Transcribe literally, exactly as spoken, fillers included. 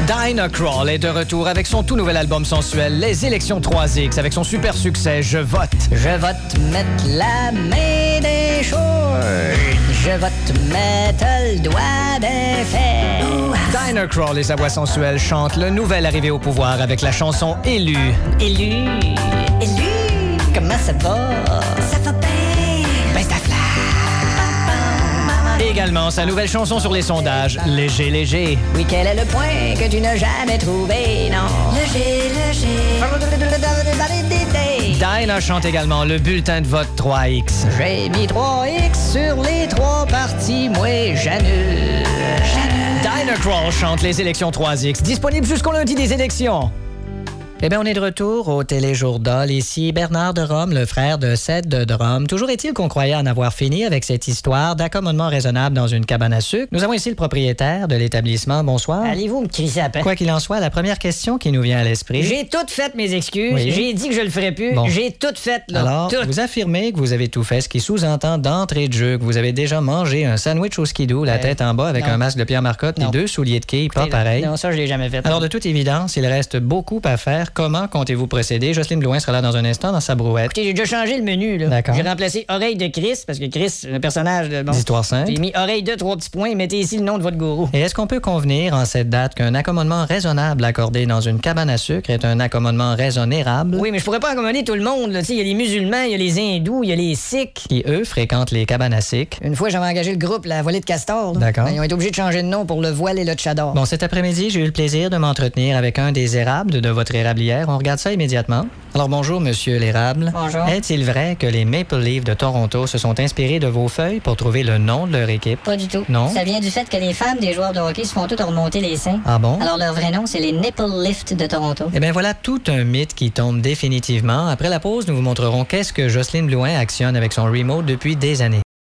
Dinah Krall est de retour avec son tout nouvel album sensuel, Les Élections trois X, avec son super succès Je vote. Je vote mettre la main des choses. Je vote mettre le doigt des fesses. Dinah Krall et sa voix sensuelle chantent le nouvel arrivé au pouvoir avec la chanson Élu. Élu, élu, comment ça va? Ça va bien. Ben ça flamme. Et également sa nouvelle chanson sur les sondages, Léger, léger. Oui, quel est le point que tu n'as jamais trouvé, non? Léger, léger. Dinah chante également le bulletin de vote trois X. J'ai mis trois X sur les trois parties, moi j'annule. J'annule. Dinah Krall chante Les Élections trois X, disponible jusqu'au lundi des élections. Eh bien, on est de retour au Téléjournal. Ici Bernard de Rome, le frère de Seth de Rome. Toujours est-il qu'on croyait en avoir fini avec cette histoire d'accommodement raisonnable dans une cabane à sucre. Nous avons ici le propriétaire de l'établissement. Bonsoir. Allez-vous me crisser à peine? Quoi qu'il en soit, la première question qui nous vient à l'esprit... J'ai toutes fait mes excuses. Oui. J'ai dit que je le ferais plus. Bon. J'ai toutes fait, là. Alors, toutes. vous affirmez que vous avez tout fait, ce qui sous-entend d'entrée de jeu que vous avez déjà mangé un sandwich au skidoo, la Euh, tête en bas avec non. un masque de Pierre Marcotte et Non. deux souliers de quilles, pas pareil. Non, ça, je l'ai jamais fait. Alors, de toute évidence, il reste beaucoup à faire. Comment comptez-vous procéder? Jocelyne Blouin sera là dans un instant dans sa brouette. Écoutez, j'ai déjà changé le menu, là. D'accord. J'ai remplacé Oreille de Chris, parce que Chris, c'est un personnage de... Bon. D'histoire simple. J'ai mis Oreille de trois petits points et mettez ici le nom de votre gourou. Et est-ce qu'on peut convenir en cette date qu'un accommodement raisonnable accordé dans une cabane à sucre est un accommodement raisonnérable Oui, mais je pourrais pas accommoder tout le monde, là. Tu sais, il y a les musulmans, il y a les hindous, il y a les sikhs. qui, eux, fréquentent les cabanes à sucre? Une fois, j'avais engagé le groupe, la volée de Castor. là. D'accord. Ben, ils ont été obligés de changer de nom pour le voile et le tchador. Bon, cet après-midi, j'ai eu le plaisir de m'entretenir avec un des érables de votre érablière. On regarde ça immédiatement. Alors, bonjour, monsieur l'érable. Bonjour. Est-il vrai que les Maple Leafs de Toronto se sont inspirés de vos feuilles pour trouver le nom de leur équipe? Pas du tout. Non? Ça vient du fait que les femmes des joueurs de hockey se font toutes remonter les seins. Ah bon? Alors leur vrai nom, c'est les Nipple Lift de Toronto. Eh bien, voilà tout un mythe qui tombe définitivement. Après la pause, nous vous montrerons qu'est-ce que Jocelyne Blouin actionne avec son remote depuis des années.